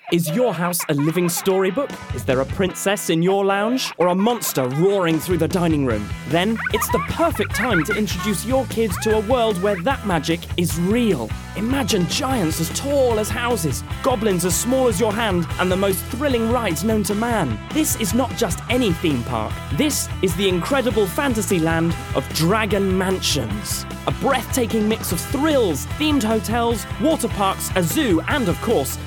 Is your house a living storybook? Is there a princess in your lounge? Or a monster roaring through the dining room? Then it's the perfect time to introduce your kids to a world where that magic is real. Imagine giants as tall as houses, goblins as small as your hand, and the most thrilling rides known to man. This is not just any theme park. This is the incredible fantasy land of Dragon Mansions. A breathtaking mix of thrills, themed hotels, water parks, a zoo, and of course,